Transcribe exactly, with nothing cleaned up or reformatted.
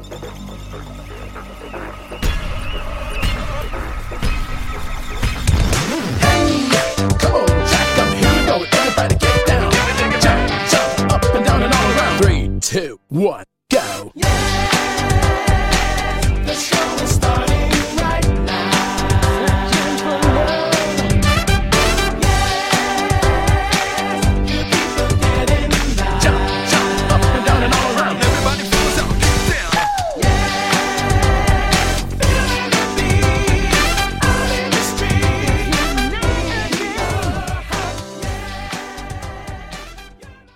Come on, jack up, here we go. Everybody get down. Jump, jump, up and down and all around. Three, two, one.